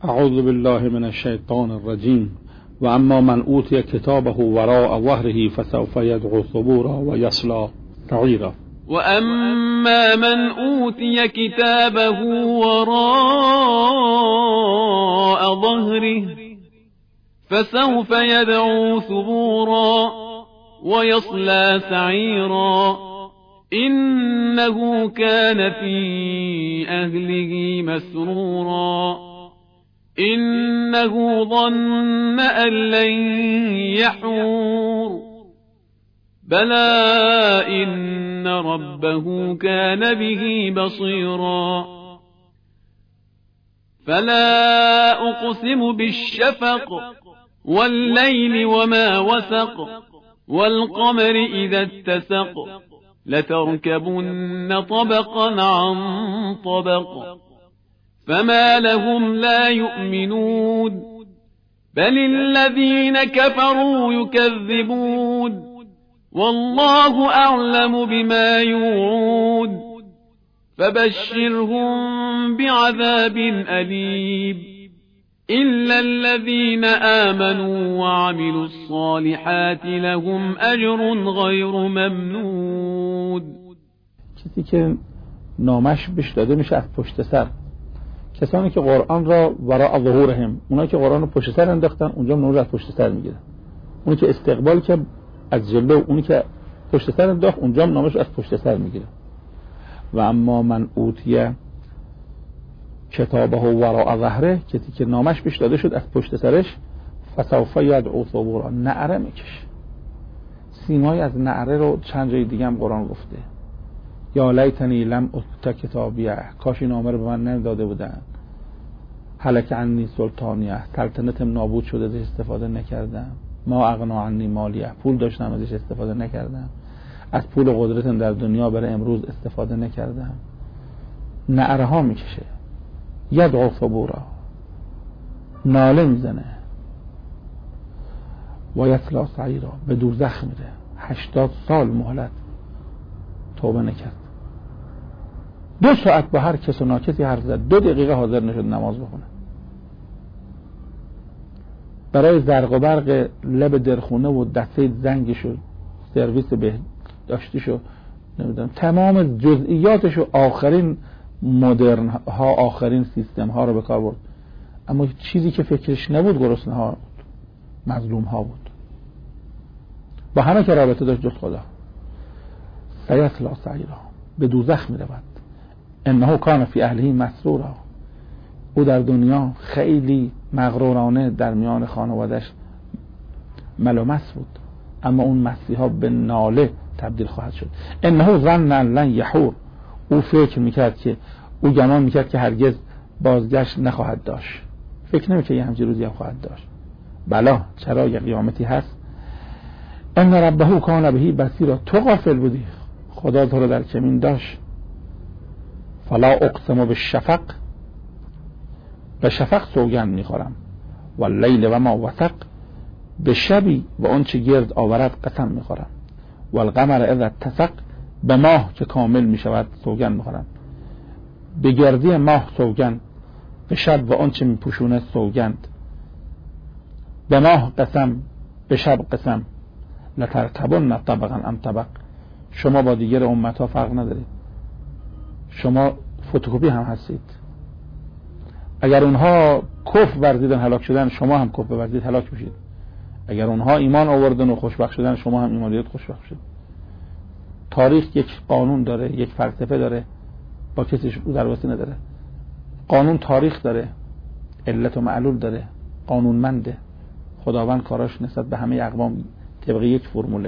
اعوذ بالله من الشیطان الرجیم و اما من اوتی کتابه وراء ظهره فسوف يدعو ثبورا و یصلی سعیرا. و اما من اوتی کتابه وراء ظهره فسوف يدعو ثبورا و یصلی سعیرا. إنه كان في أهله مسرورا إنه ظن أن لن يحور بلى إن ربه كان به بصيرا. فلا أقسم بالشفق والليل وما وسق والقمر إذا اتسق لتركبن طبقا عن طبق فما لهم لا يؤمنون بل الذين كفروا يكذبون والله أعلم بما يوعون فبشرهم بعذاب أليم إلا الذين آمنوا وعملوا الصالحات لهم أجر غير ممنون. کسی که نامش بهش داده میشه از پشت سر، کسانی که قرآن را وراء ظهورهم، اونا که قرآن رو پشت سر انداختن اونجا نور از پشت سر میگیره. اونی که استقبال که از جلو، اونی که پشت سر انداخت اونجا نامش از پشت سر میگیره. و اما من اوتی کتابه وراء ظهره، کسی که نامش بهش داده شد از پشت سرش فسوف یدعو ثبورا، نعره میکشه. سیمای از نعره رو چند جای دیگه هم قرآن گفته. یا لیتنی لم اوت کتابیه، کاش این نامه رو به من نداده بودن. هلک عنی سلطانیه، سلطنتم نابود شده ازش استفاده نکردم. ما اغنا عنی مالیه، پول داشتم ازش استفاده نکردم. از پول و قدرتم در دنیا برای امروز استفاده نکردم. نعره ها میکشه. یدعو ثبورا، ناله میزنه. و یصلی سعیرا، به دوزخ میره. 80 سال مهلت، توبه نکرد. 2 ساعت با هر کس و ناکسی حرف زد، 2 دقیقه حاضر نشد نماز بخونه. برای زرق و برق لب درخونه و دسته زنگش و سرویس بهداشتیش و نمیدونم تمام جزئیاتش و آخرین مدرن ها، آخرین سیستم ها رو به کار برد. اما چیزی که فکرش نبود گرسنه ها بود، مظلوم ها بود. با همه که رابطه داشت جز خدا. سیصلی سعیرا، به دوزخ می رود. انه کان فی اهله مسرورا، او در دنیا خیلی مغرورانه در میان خانوادش ملامس بود، اما اون مسیحا به ناله تبدیل خواهد شد. انه ظن لن یحور، او فکر میکرد که، او گمان میکرد که هرگز بازگشت نخواهد داشت. فکر نمیکرد یه همچین روزی هم خواهد داشت. بلا، چرا یه قیامتی هست. ان ربه کان به بصیرا، تو غافل بودی، خدا تو رو در کمین داشت. فلا اقسم بالشفق، به شفق سوگند میخورم. و لیل و ما وسق، به شبی و اون چه گرد آورد قسم میخورم. و القمر اذا اتسق، به ماه که کامل میشود سوگند میخورم. به گردی ماه سوگند، به شب و اون چه میپوشونه سوگند. به ماه قسم، به شب قسم. لترکبن طبقا عن طبق، شما با دیگر امتها فرق ندارید، شما فتوکپی هم هستید. اگر اونها کفر ورزیدن هلاک شدن، شما هم کفر ورزید هلاک میشید. اگر اونها ایمان آوردن و خوشبخت شدن، شما هم ایمان آوردید خوشبخت شید. تاریخ یک قانون داره، یک فلسفه داره، با کسی درواسی نداره. قانون تاریخ داره، علت و معلول داره، قانونمنده. خداوند کاراش نسبت به همه اقوام طبق یک فرموله.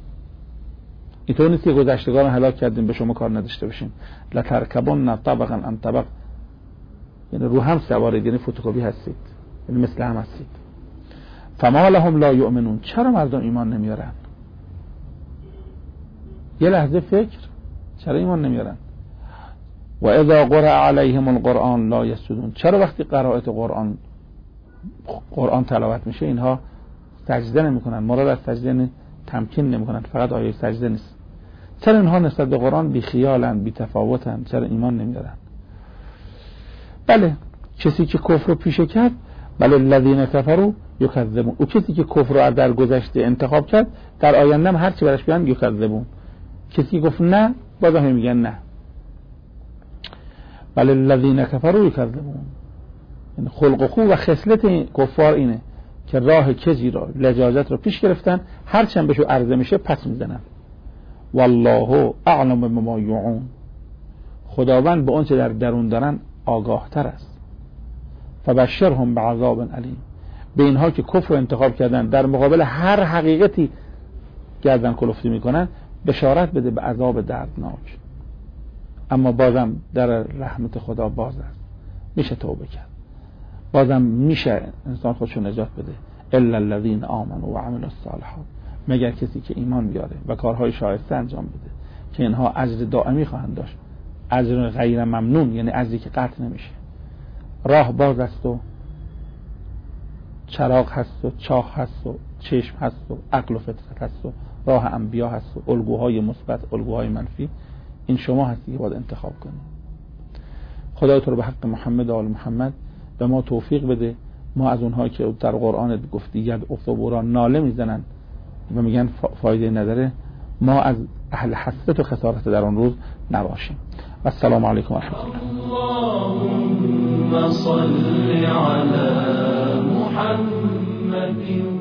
اینطور نیست که گذشتگان هلاک کردیم به شما کار نداشته باشیم. لترکبن طبقا عن طبق، یعنی رو هم سوارید، یعنی فتوکپی هستید، یعنی مثل هم هستید. فما لهم لا یؤمنون، چرا مردم ایمان نمیارن؟ یه لحظه فکر، چرا ایمان نمیارن؟ و اذا قرأ علیهم القرآن لا یسجدون، چرا وقتی قرائت قرآن تلاوت میشه اینها سجده نمیکنن؟ مراد از سجده تمکین نمیکنن، فقط آیه سجده نیست. چرا اینها نسبت به قرآن بی خیالن، بی تفاوتن؟ چرا ایمان نمیارن؟ بله، کسی که کفر رو پیشه کرد بل الذین کفروا یکذبون، او کسی که کفر رو در گذشته انتخاب کرد در آینده هم هر چی براش بیان یکذبون. کسی که گفت نه باز هم میگن نه. بل الذین کفروا یکذبون، یعنی خلق خو و خصلت کفار اینه که راه کجی را لجاجت را پیش گرفتن، هر چند بهشو عرضه میشه پس میزنن. والله اعلم بما یوعون، خداوند به اون چه در درون دارن آگاه تر است. فبشرهم بعذاب علیم، به اینها که کفر رو انتخاب کردن در مقابل هر حقیقتی گردن کلفتی میکنن بشارت بده به عذاب دردناک. اما بازم در رحمت خدا باز است، میشه توبه کرد، بازم میشه انسان خودشو نجات بده. الا الذين آمنوا وعملوا الصالحات، مگر کسی که ایمان بیاره و کارهای شایسته انجام بده که اینها اجر دائمی خواهند داشت، اجر غیر ممنون، یعنی اجری که قطع نمیشه. راه باز است و چراغ هست و چاه هست و چشم هست و عقل و فطرت هست و راه انبیا هست و الگوهای مثبت، الگوهای منفی. این شما هستی که باید انتخاب کنید. خدای تو رو به حق محمد و آل محمد به ما توفیق بده. ما از اونهایی که در قرآن گفتی ید افتبورا ناله میزنن و میگن فایده نداره، ما از اهل حسرت و خسارت در اون روز نباشیم. و السلام علیکم و رحمت الله. اللهم صل علی محمد